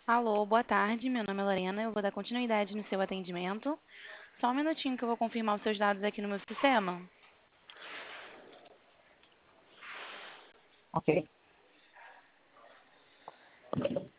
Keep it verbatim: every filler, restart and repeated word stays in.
Alô, boa tarde. Meu nome é Lorena. Eu vou dar continuidade no seu atendimento. Só um minutinho que eu vou confirmar os seus dados aqui no meu sistema. Ok.